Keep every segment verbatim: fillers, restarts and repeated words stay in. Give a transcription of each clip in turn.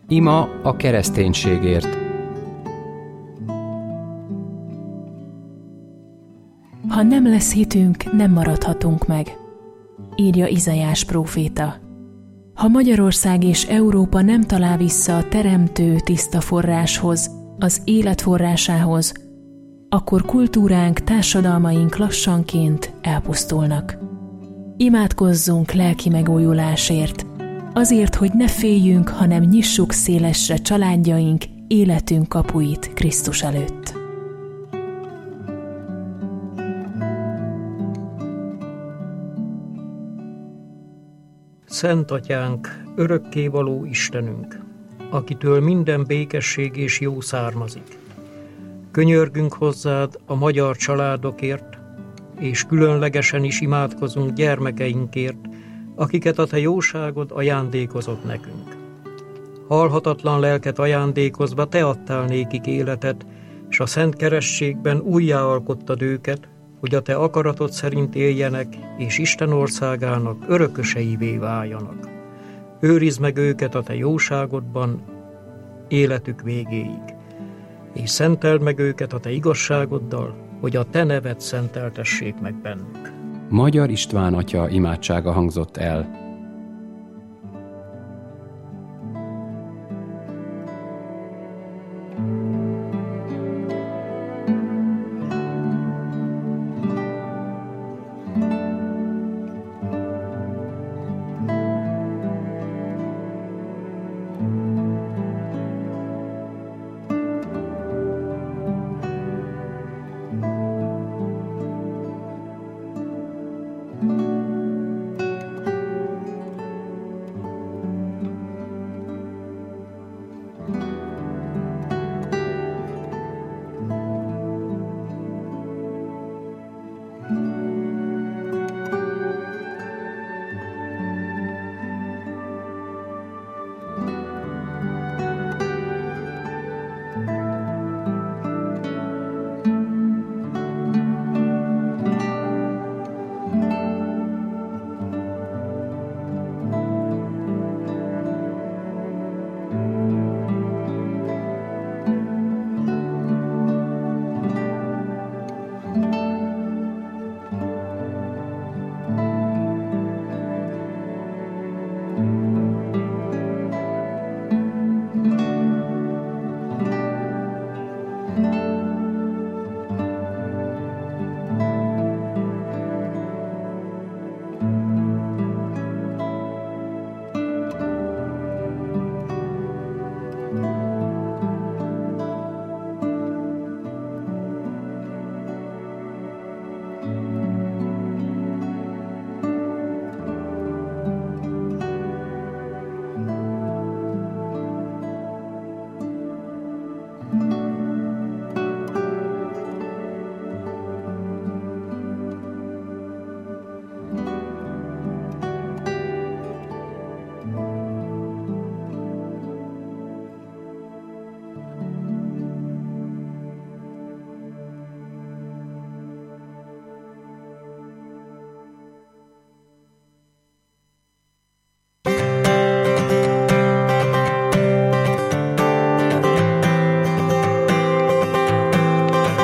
Ima a kereszténységért. Ha nem lesz hitünk, nem maradhatunk meg, írja Izaiás próféta. Ha Magyarország és Európa nem talál vissza a teremtő tiszta forráshoz, az élet forrásához, akkor kultúránk, társadalmaink lassanként elpusztulnak. Imádkozzunk lelki megújulásért, azért, hogy ne féljünk, hanem nyissuk szélesre családjaink, életünk kapuit Krisztus előtt. Szent Atyánk, örökkévaló Istenünk, akitől minden békesség és jó származik. Könyörgünk hozzád a magyar családokért, és különlegesen is imádkozunk gyermekeinkért, akiket a te jóságod ajándékozott nekünk. Halhatatlan lelket ajándékozva te adtál nékik életet, és a szent kerességben újjáalkottad őket, hogy a te akaratod szerint éljenek, és Isten országának örököseivé váljanak. Őrizd meg őket a te jóságodban életük végéig, és szenteld meg őket a te igazságoddal, hogy a te neved szenteltessék meg bennük. Magyar István atya imádsága hangzott el.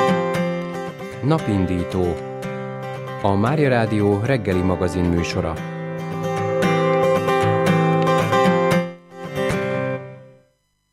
Napindító, a Mária Rádió reggeli magazin műsora.